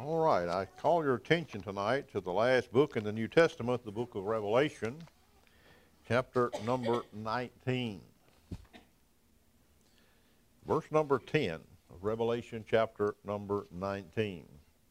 All right, I call your attention tonight to the last book in the New Testament, the book of Revelation, chapter number 19. Verse number 10 of Revelation chapter number 19.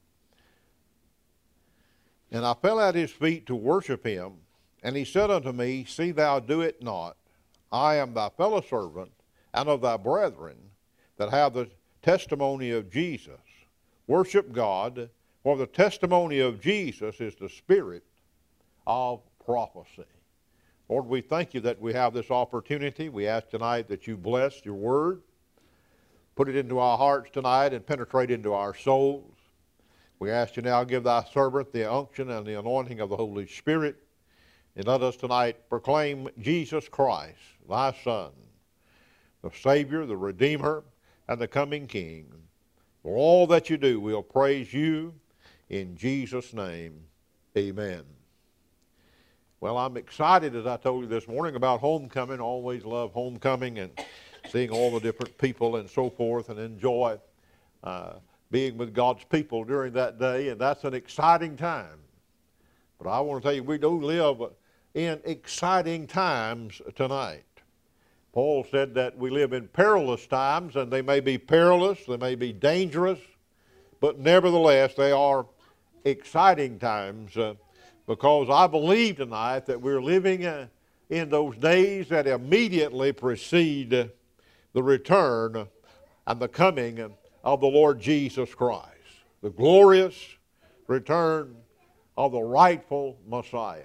And I fell at his feet to worship him, and he said unto me, See thou do it not. I am thy fellow servant, and of thy brethren that have the testimony of Jesus. Worship God, for the testimony of Jesus is the spirit of prophecy. Lord, we thank you that we have this opportunity. We ask tonight that you bless your word, put it into our hearts tonight and penetrate into our souls. We ask you now, give thy servant the unction and the anointing of the Holy Spirit, and let us tonight proclaim Jesus Christ, thy Son, the Savior, the Redeemer, and the coming King. For all that you do, we'll praise you in Jesus' name. Amen. Well, I'm excited, as I told you this morning, about homecoming. I always love homecoming and seeing all the different people and so forth, and enjoy being with God's people during that day, and that's an exciting time. But I want to tell you, we do live in exciting times tonight. Paul said that we live in perilous times, and they may be perilous, they may be dangerous, but nevertheless they are exciting times because I believe tonight that we're living in those days that immediately precede the return and the coming of the Lord Jesus Christ, the glorious return of the rightful Messiah.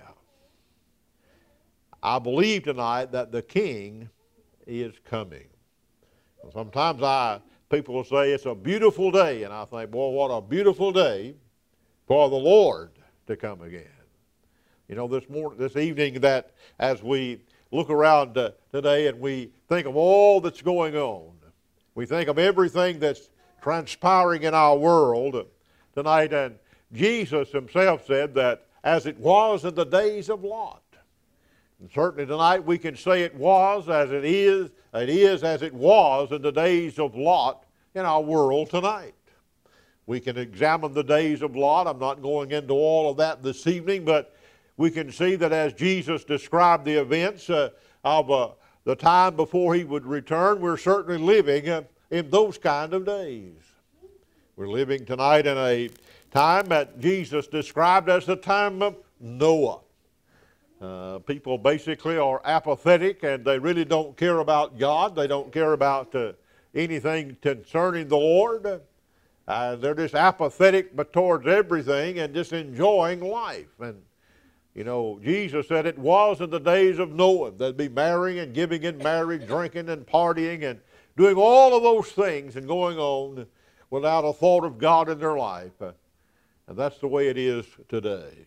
I believe tonight that the King is coming. Sometimes people will say it's a beautiful day, and I think, boy, what a beautiful day for the Lord to come again. You know, this evening, that as we look around today and we think of all that's going on, we think of everything that's transpiring in our world tonight, and Jesus himself said that as it was in the days of Lot. And certainly tonight we can say it was as it is as it was in the days of Lot in our world tonight. We can examine the days of Lot. I'm not going into all of that this evening, but we can see that as Jesus described the events of the time before he would return, we're certainly living in those kind of days. We're living tonight in a time that Jesus described as the time of Noah. People basically are apathetic, and they really don't care about God. They don't care about anything concerning the Lord. They're just apathetic but towards everything and just enjoying life. And, you know, Jesus said it was in the days of Noah. They'd be marrying and giving in marriage, drinking and partying and doing all of those things and going on without a thought of God in their life. And that's the way it is today.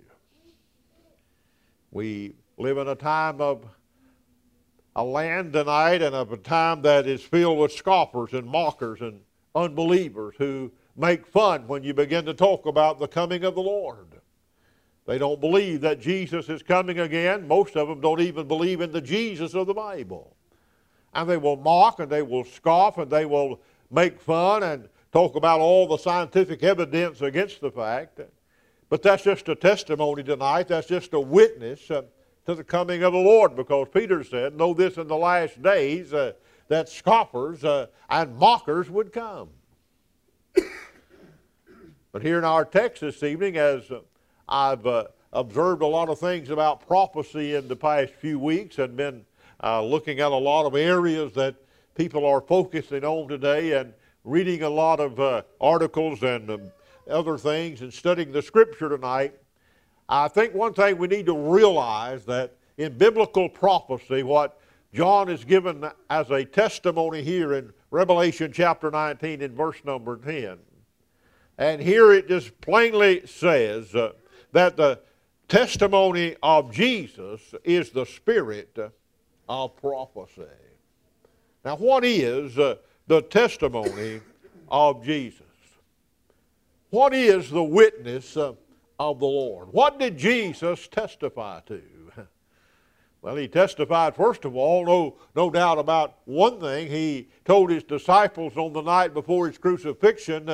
We live in a time of a land tonight and of a time that is filled with scoffers and mockers and unbelievers who make fun when you begin to talk about the coming of the Lord. They don't believe that Jesus is coming again. Most of them don't even believe in the Jesus of the Bible. And they will mock and they will scoff and they will make fun and talk about all the scientific evidence against the fact. But that's just a testimony tonight. That's just a witness to the coming of the Lord, because Peter said, know this in the last days, that scoffers and mockers would come. But here in our text this evening, as I've observed a lot of things about prophecy in the past few weeks and been looking at a lot of areas that people are focusing on today and reading a lot of articles and other things and studying the Scripture tonight, I think one thing we need to realize that in biblical prophecy, what John is given as a testimony here in Revelation chapter 19 in verse number 10. And here it just plainly says that the testimony of Jesus is the spirit of prophecy. Now, what is the testimony of Jesus? What is the witness of the Lord? What did Jesus testify to? Well, he testified, first of all, no doubt about one thing. He told his disciples on the night before his crucifixion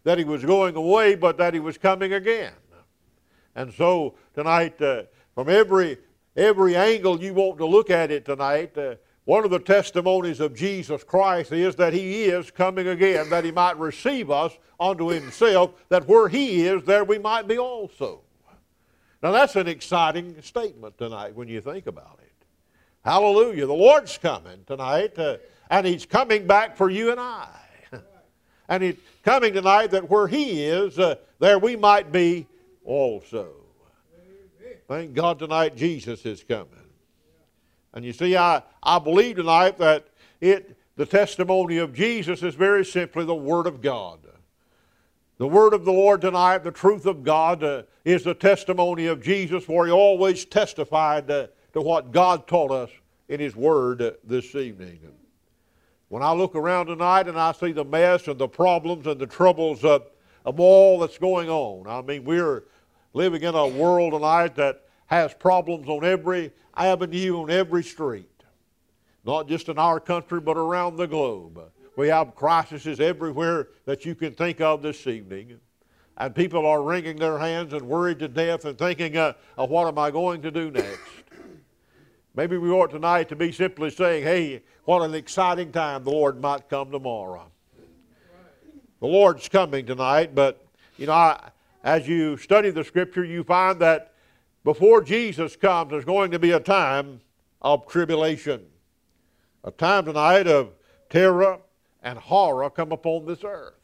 that he was going away, but that he was coming again. And so tonight, from every angle you want to look at it tonight, one of the testimonies of Jesus Christ is that he is coming again, that he might receive us unto himself, that where he is, there we might be also. Now that's an exciting statement tonight when you think about it. Hallelujah. The Lord's coming tonight, and he's coming back for you and I. And he's coming tonight that where he is, there we might be also. Thank God tonight Jesus is coming. And you see, I believe tonight that the testimony of Jesus is very simply the Word of God. The Word of the Lord tonight, the truth of God, is the testimony of Jesus, for he always testified to what God taught us in his Word this evening. When I look around tonight and I see the mess and the problems and the troubles of all that's going on, I mean, we're living in a world tonight that has problems on every avenue, on every street. Not just in our country, but around the globe. We have crises everywhere that you can think of this evening. And people are wringing their hands and worried to death and thinking, what am I going to do next? Maybe we ought tonight to be simply saying, hey, what an exciting time, the Lord might come tomorrow. The Lord's coming tonight, but, you know, as you study the Scripture, you find that before Jesus comes, there's going to be a time of tribulation. A time tonight of terror and horror come upon this earth.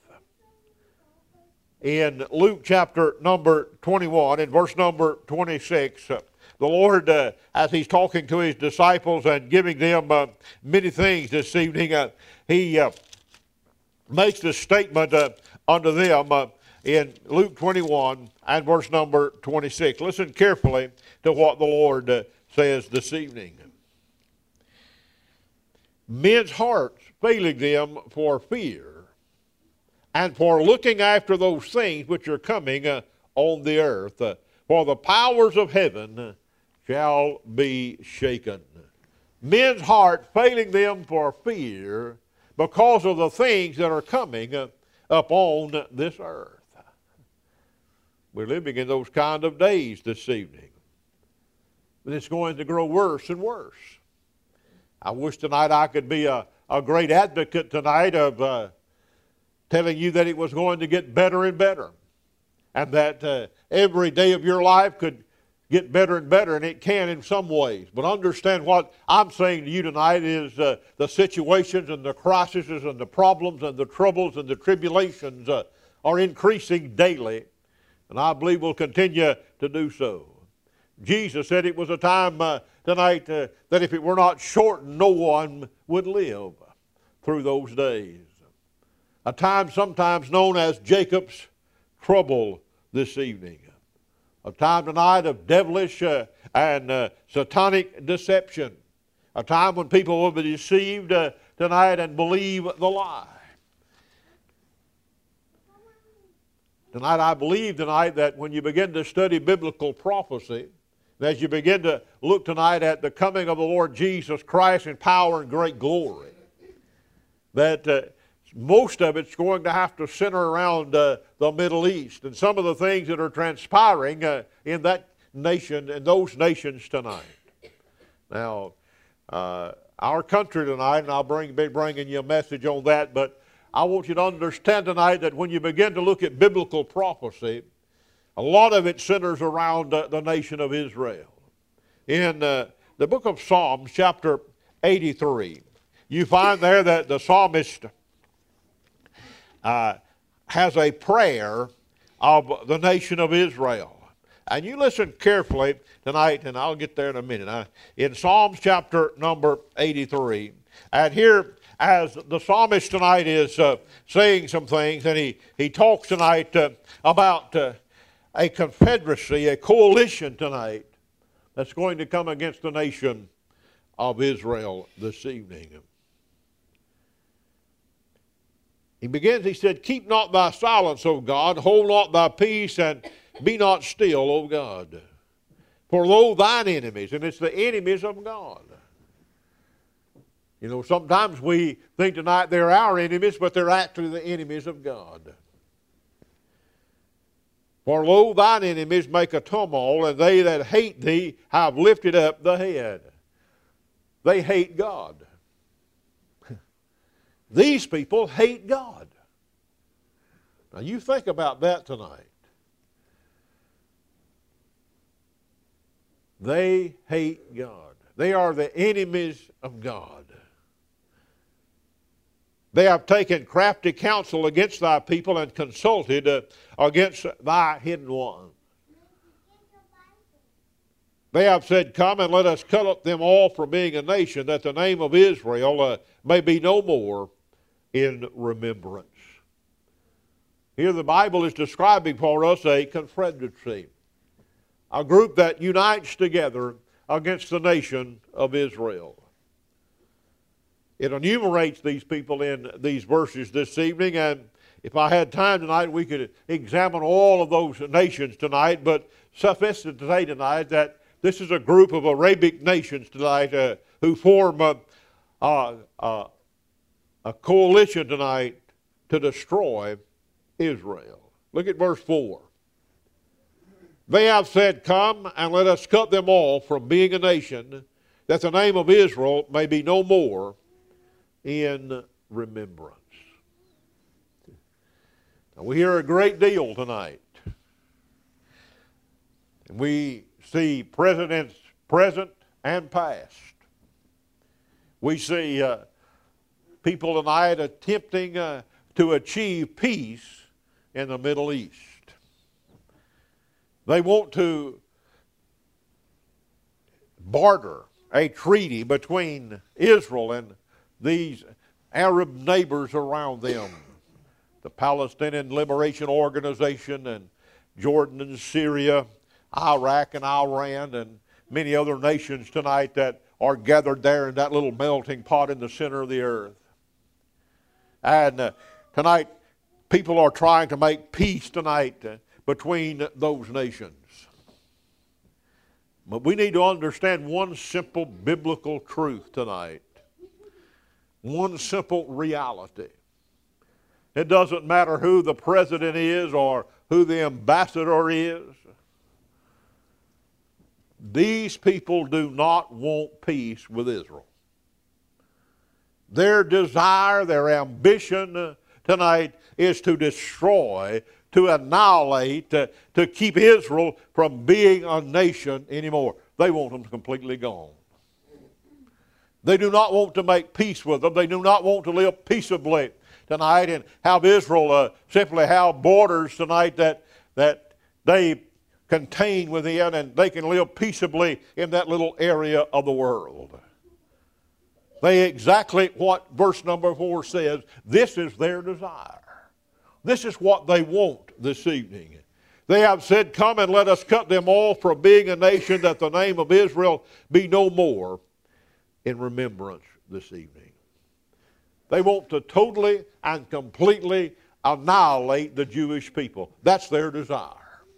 In Luke chapter number 21, in verse number 26, the Lord, as he's talking to his disciples and giving them many things this evening, he makes this statement unto them in Luke 21 and verse number 26. Listen carefully to what the Lord says this evening. Men's hearts failing them for fear and for looking after those things which are coming on the earth, for the powers of heaven shall be shaken. Men's heart failing them for fear because of the things that are coming upon this earth. We're living in those kind of days this evening. But it's going to grow worse and worse. I wish tonight I could be a great advocate tonight of telling you that it was going to get better and better. And that every day of your life could get better and better, and it can in some ways. But understand what I'm saying to you tonight is the situations and the crises and the problems and the troubles and the tribulations are increasing daily, and I believe will continue to do so. Jesus said it was a time tonight that if it were not shortened, no one would live through those days. A time sometimes known as Jacob's trouble this evening. A time tonight of devilish and satanic deception. A time when people will be deceived tonight and believe the lie. Tonight I believe tonight that when you begin to study biblical prophecy, as you begin to look tonight at the coming of the Lord Jesus Christ in power and great glory, that most of it's going to have to center around the Middle East and some of the things that are transpiring in that nation and those nations tonight. Now, our country tonight, and I'll be bringing you a message on that, but I want you to understand tonight that when you begin to look at biblical prophecy, a lot of it centers around the nation of Israel. In the book of Psalms, chapter 83, you find there that the psalmist has a prayer of the nation of Israel. And you listen carefully tonight, and I'll get there in a minute. In Psalms chapter number 83, and here as the psalmist tonight is saying some things, and he talks tonight about a confederacy, a coalition tonight that's going to come against the nation of Israel this evening. He begins, he said, "Keep not thy silence, O God, hold not thy peace, and be not still, O God. For though thine enemies," and it's the enemies of God. You know, sometimes we think tonight they're our enemies, but they're actually the enemies of God. For lo, thine enemies make a tumult, and they that hate thee have lifted up the head. They hate God. These people hate God. Now you think about that tonight. They hate God. They are the enemies of God. They have taken crafty counsel against thy people and consulted against thy hidden one. They have said, come and let us cut up them all from being a nation, that the name of Israel may be no more in remembrance. Here the Bible is describing for us a confederacy, a group that unites together against the nation of Israel. It enumerates these people in these verses this evening, and if I had time tonight, we could examine all of those nations tonight, but suffice it to say tonight that this is a group of Arabic nations tonight who form a coalition tonight to destroy Israel. Look at verse 4. They have said, come and let us cut them off from being a nation, that the name of Israel may be no more in remembrance. Now, we hear a great deal tonight. And we see presidents present and past. We see people tonight attempting to achieve peace in the Middle East. They want to barter a treaty between Israel and these Arab neighbors around them, the Palestinian Liberation Organization and Jordan and Syria, Iraq and Iran, and many other nations tonight that are gathered there in that little melting pot in the center of the earth. And tonight, people are trying to make peace tonight between those nations. But we need to understand one simple biblical truth tonight. One simple reality. It doesn't matter who the president is or who the ambassador is. These people do not want peace with Israel. Their desire, their ambition tonight is to destroy, to annihilate, to keep Israel from being a nation anymore. They want them completely gone. They do not want to make peace with them. They do not want to live peaceably tonight and have Israel simply have borders tonight that they contain within, and they can live peaceably in that little area of the world. They exactly what verse number 4 says. This is their desire. This is what they want this evening. They have said, come and let us cut them off from being a nation, that the name of Israel be no more in remembrance this evening. They want to totally and completely annihilate the Jewish people. That's their desire.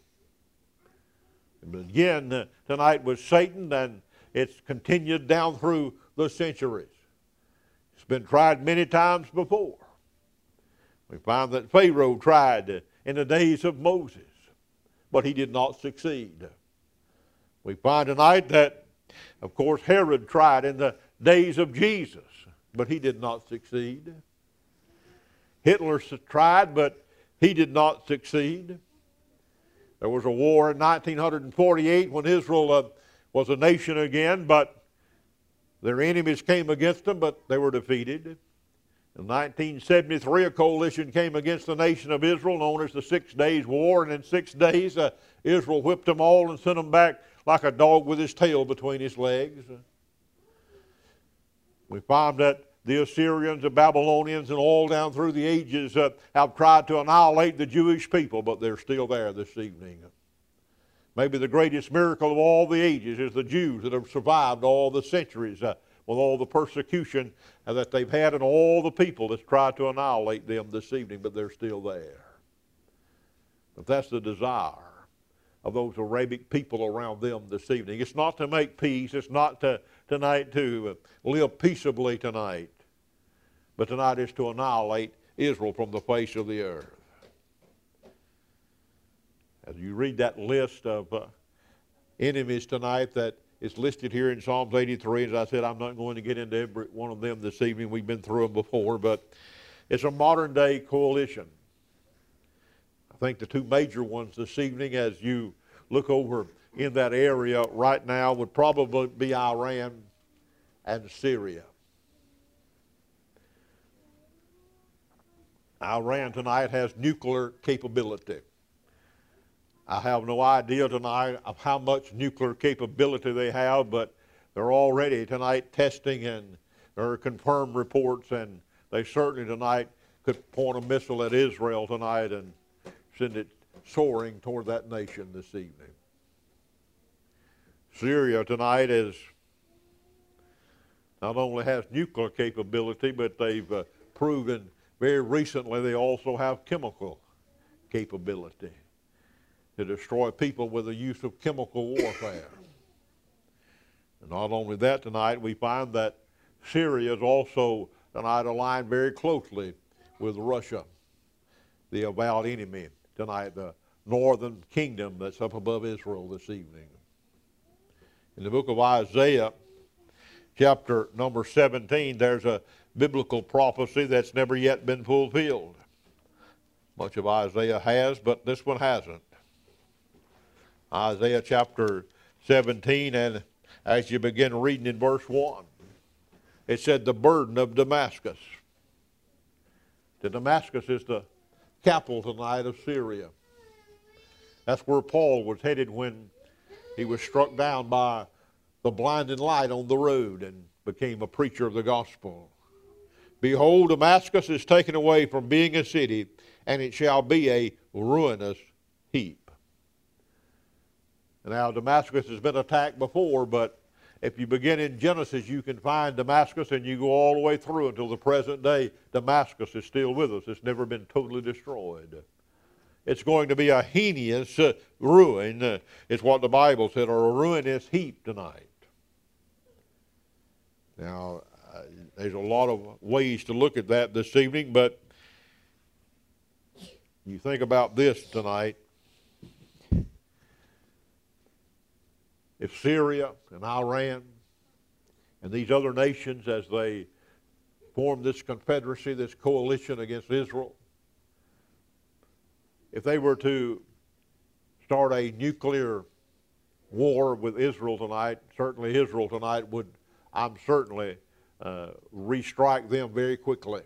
It began tonight with Satan, and it's continued down through the centuries. It's been tried many times before. We find that Pharaoh tried in the days of Moses, but he did not succeed. We find tonight that, of course, Herod tried in the days of Jesus, but he did not succeed. Hitler tried, but he did not succeed. There was a war in 1948 when Israel was a nation again, but their enemies came against them, but they were defeated. In 1973, a coalition came against the nation of Israel, known as the 6 Days War, and in 6 days, Israel whipped them all and sent them back like a dog with his tail between his legs. We find that the Assyrians, the Babylonians, and all down through the ages have tried to annihilate the Jewish people, but they're still there this evening. Maybe the greatest miracle of all the ages is the Jews that have survived all the centuries with all the persecution that they've had, and all the people that's tried to annihilate them this evening, but they're still there. But that's the desire of those Arabic people around them this evening. It's not to make peace. It's not tonight to live peaceably tonight. But tonight is to annihilate Israel from the face of the earth. As You read that list of enemies tonight that is listed here in Psalms 83. As I said, I'm not going to get into every one of them this evening. We've been through them before, but it's a modern day coalition. I think the two major ones this evening, as you look over in that area right now, would probably be Iran and Syria. Iran tonight has nuclear capability. I have no idea tonight of how much nuclear capability they have, but they're already tonight testing, and there are confirmed reports, and they certainly tonight could point a missile at Israel tonight and send it soaring toward that nation this evening. Syria tonight is not only has nuclear capability, but they've proven very recently they also have chemical capability to destroy people with the use of chemical warfare. And not only that, tonight we find that Syria is also tonight aligned very closely with Russia, the avowed enemy tonight, the northern kingdom that's up above Israel this evening. In the book of Isaiah, chapter number 17, there's a biblical prophecy that's never yet been fulfilled. Much of Isaiah has, but this one hasn't. Isaiah chapter 17, and as you begin reading in verse 1, it said, the burden of Damascus. Damascus is the capital tonight of Syria. That's where Paul was headed when he was struck down by the blinding light on the road and became a preacher of the gospel. Behold, Damascus is taken away from being a city, and it shall be a ruinous heap. Now, Damascus has been attacked before, but if you begin in Genesis, you can find Damascus, and you go all the way through until the present day, Damascus is still with us. It's never been totally destroyed. It's going to be a heinous ruin, is what the Bible said, or a ruinous heap tonight. Now, there's a lot of ways to look at that this evening, but you think about this tonight. If Syria and Iran and these other nations, as they form this confederacy, this coalition against Israel, if they were to start a nuclear war with Israel tonight, certainly Israel tonight would, I'm certainly, restrike them very quickly.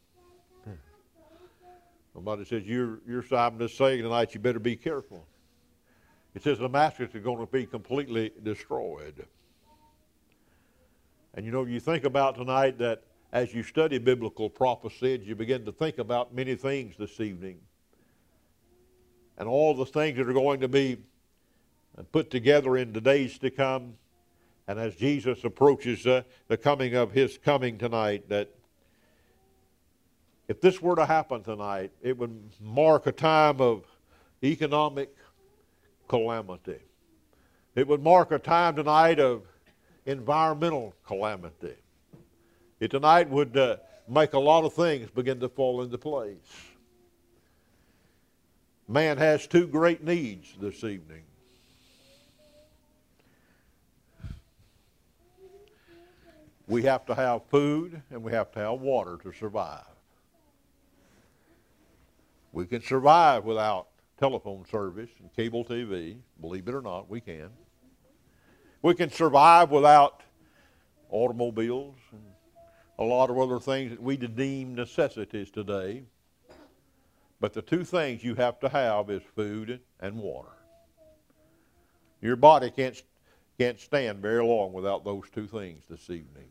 Somebody says, you're I'm just saying tonight, you better be careful. It says Damascus is going to be completely destroyed. And you know, you think about tonight that as you study biblical prophecy, you begin to think about many things this evening. And all the things that are going to be put together in the days to come. And as Jesus approaches the coming of his coming tonight, that if this were to happen tonight, it would mark a time of economic calamity. It would mark a time tonight of environmental calamity. It tonight would make a lot of things begin to fall into place. Man has two great needs this evening. We have to have food and we have to have water to survive. We can survive without telephone service and cable TV. Believe it or not, we can. We can survive without automobiles and a lot of other things that we deem necessities today. But the two things you have to have is food and water. Your body can't stand very long without those two things this evening.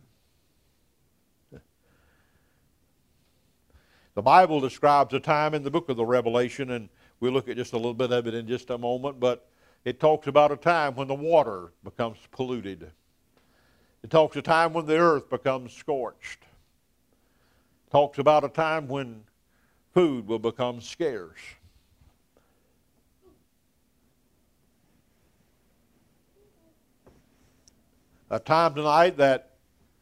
The Bible describes a time in the book of the Revelation, and we'll look at just a little bit of it in just a moment, but it talks about a time when the water becomes polluted. It talks a time when the earth becomes scorched. It talks about a time when food will become scarce. A time tonight that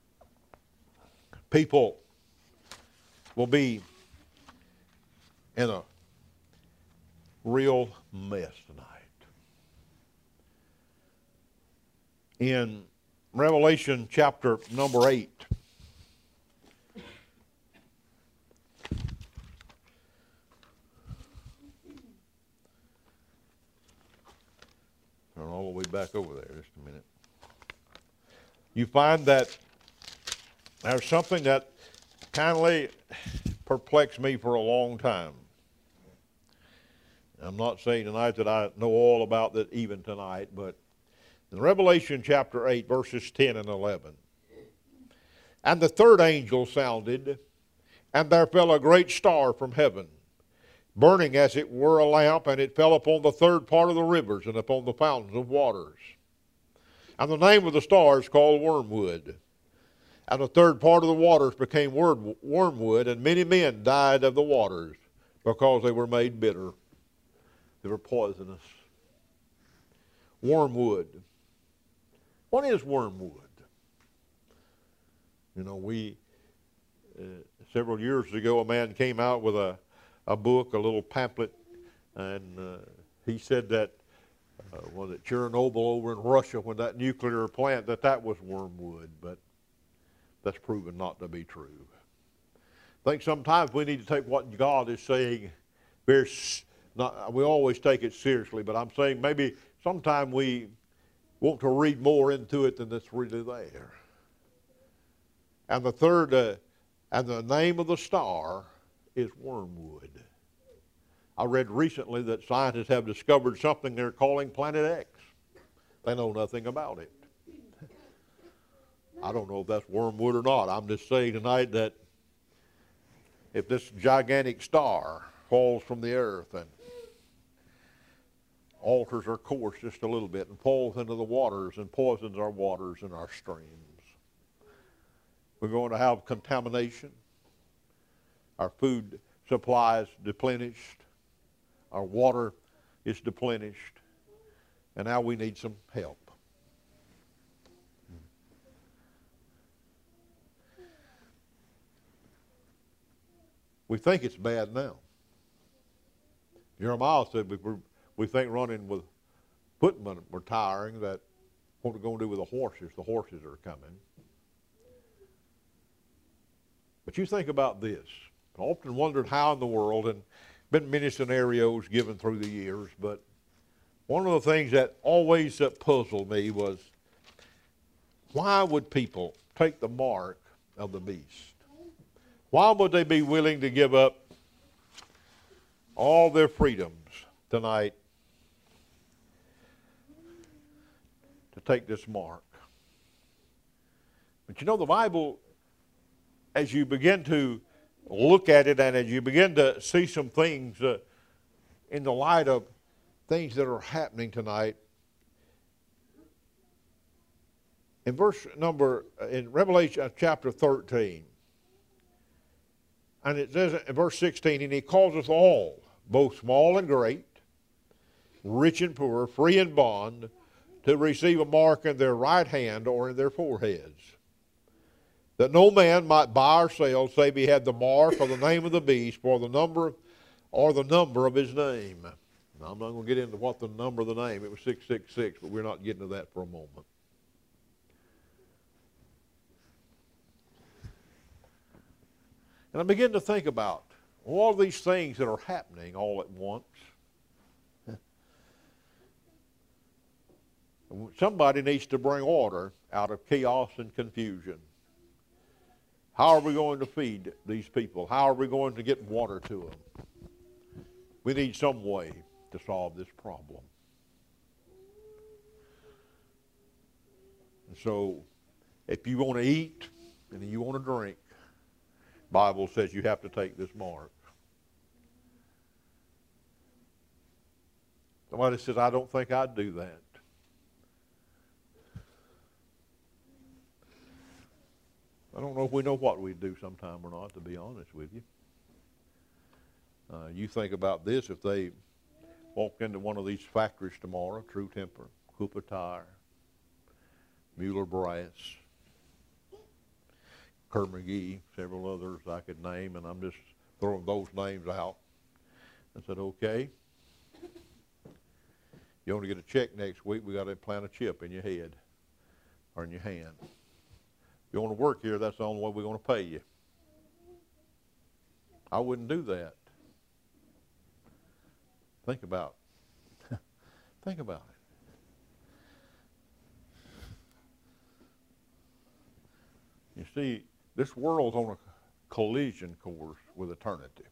people will be in a real mess tonight. in Revelation chapter number 8. Turn all the way back over there just a minute. You find that there's something that kindly perplexed me for a long time. I'm not saying tonight that I know all about that even tonight, but in Revelation chapter 8, verses 10 and 11. And the third angel sounded, and there fell a great star from heaven, burning as it were a lamp, and it fell upon the third part of the rivers and upon the fountains of waters. And the name of the star is called Wormwood. And the third part of the waters became wormwood, and many men died of the waters because they were made bitter. They were poisonous. Wormwood. What is wormwood? You know, several years ago, a man came out with a book, a little pamphlet, and he said that, was it Chernobyl over in Russia, when that nuclear plant, that was wormwood, but that's proven not to be true. I think sometimes we need to take what God is saying we always take it seriously, but I'm saying maybe sometimes we want to read more into it than that's really there. And the third, and the name of the star is Wormwood. I read recently that scientists have discovered something they're calling Planet X. They know nothing about it. I don't know if that's wormwood or not. I'm just saying tonight that if this gigantic star falls from the earth and alters our course just a little bit and falls into the waters and poisons our waters and our streams, we're going to have contamination. Our food supply is depleted. Our water is depleted. And now we need some help. We think it's bad now. Jeremiah said we think running with footmen were tiring, that what we're going to do with the horses are coming. But you think about this. I often wondered how in the world, and been many scenarios given through the years, but one of the things that always puzzled me was, why would people take the mark of the beast? Why would they be willing to give up all their freedoms tonight to take this mark? But you know, the Bible, as you begin to look at it and as you begin to see some things in the light of things that are happening tonight, in Revelation chapter 13, and it says in verse 16, and he calls us all, both small and great, rich and poor, free and bond, to receive a mark in their right hand or in their foreheads, that no man might buy or sell save he had the mark or the name of the beast or the number of his name. Now, I'm not going to get into what the number of the name. It was 666, but we're not getting to that for a moment. And I begin to think about all these things that are happening all at once. Somebody needs to bring order out of chaos and confusion. How are we going to feed these people? How are we going to get water to them? We need some way to solve this problem. And so, if you want to eat and you want to drink, the Bible says you have to take this mark. Somebody says, I don't think I'd do that. I don't know if we know what we'd do sometime or not, to be honest with you. You think about this, if they walked into one of these factories tomorrow, True Temper, Cooper Tire, Mueller Brass, Kerr McGee, several others I could name, and I'm just throwing those names out. I said, okay, you want to get a check next week, we got to plant a chip in your head. or in your hand. If you want to work here, that's the only way we're going to pay you. I wouldn't do that. Think about it. Think about it. You see, this world's on a collision course with eternity.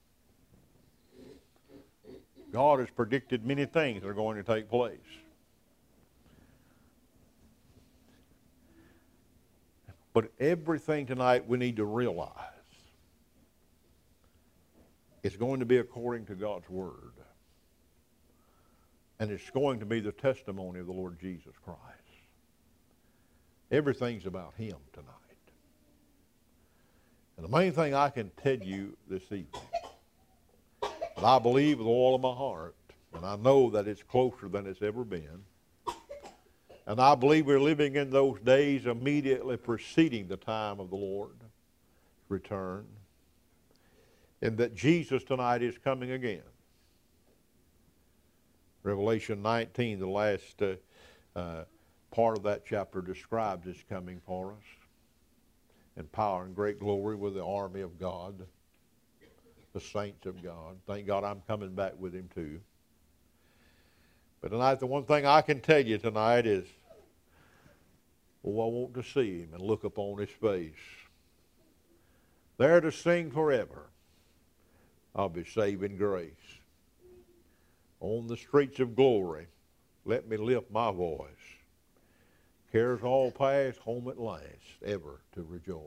God has predicted many things that are going to take place. But everything tonight we need to realize it's going to be according to God's Word. And it's going to be the testimony of the Lord Jesus Christ. Everything's about Him tonight. And the main thing I can tell you this evening, that I believe with all of my heart, and I know that it's closer than it's ever been, and I believe we're living in those days immediately preceding the time of the Lord's return, and that Jesus tonight is coming again. Revelation 19, the last part of that chapter, describes His coming for us in power and great glory with the army of God, the saints of God. Thank God I'm coming back with Him too. But tonight, the one thing I can tell you tonight is, oh, I want to see Him and look upon His face. There to sing forever of His saving grace. On the streets of glory, let me lift my voice. Cares all past, home at last, ever to rejoice.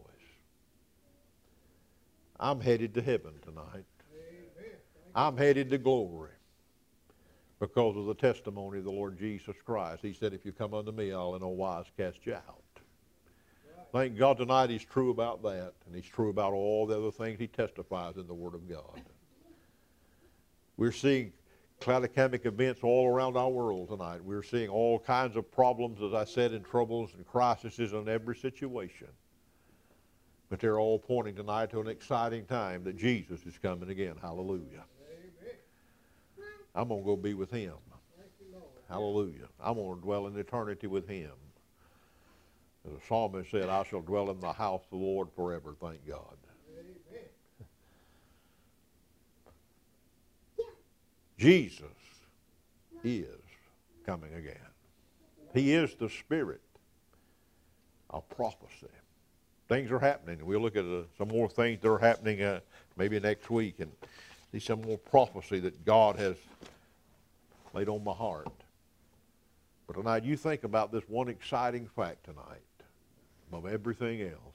I'm headed to heaven tonight. I'm headed to glory because of the testimony of the Lord Jesus Christ. He said, if you come unto me, I'll in no wise cast you out. Thank God tonight He's true about that, and He's true about all the other things He testifies in the Word of God. We're seeing cataclysmic events all around our world tonight. We're seeing all kinds of problems, as I said, and troubles and crises in every situation. But they're all pointing tonight to an exciting time that Jesus is coming again. Hallelujah. Amen. I'm going to go be with Him. Hallelujah. I'm going to dwell in eternity with Him. As the psalmist said, I shall dwell in the house of the Lord forever. Thank God. Amen. Jesus is coming again. He is the Spirit of prophecy. Things are happening. We'll look at some more things that are happening maybe next week and see some more prophecy that God has laid on my heart. But tonight, you think about this one exciting fact tonight above everything else.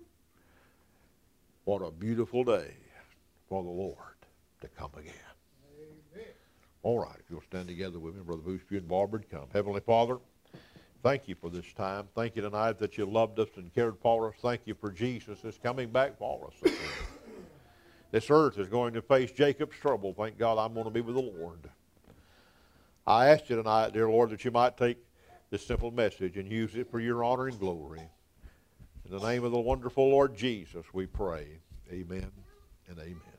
What a beautiful day for the Lord to come again. Amen. All right, if you'll stand together with me, Brother Boothby and Barbara, come. Heavenly Father, thank you for this time. Thank you tonight that you loved us and cared for us. Thank you for Jesus that's coming back for us. This earth is going to face Jacob's trouble. Thank God I'm going to be with the Lord. I ask you tonight, dear Lord, that you might take this simple message and use it for your honor and glory. In the name of the wonderful Lord Jesus, we pray. Amen and amen.